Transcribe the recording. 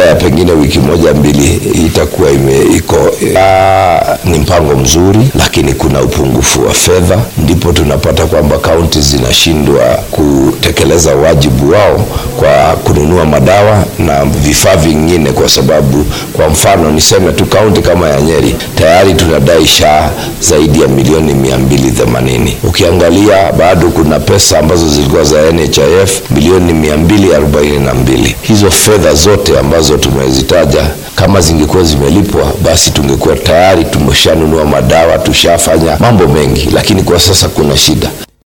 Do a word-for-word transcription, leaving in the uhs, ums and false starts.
ya pengine wiki moja mbili itakuwa ime iko aa, ni mpango mzuri, lakini kuna upungufu wa fedha. Ndipo tunapata kwamba kaunti zinashindwa kutekeleza wajibu wao kwa kununua madawa na vifaa vingine, kwa sababu kwa mfano niseme tu kaunti kama ya Nyeri tayari tunadai sha zaidi ya milioni mia mbili themanini. Ukiangalia bado kuna pesa ambazo zilikuwa za N H I F milioni mia mbili arobaini na mbili. Hizo fedha zote ambazo tumezitaja kama zingekuwa zimelipwa, basi tungekuwa tayari tumeshanunua madawa, tushafanya mambo mengi, lakini kwa sasa kuna shida.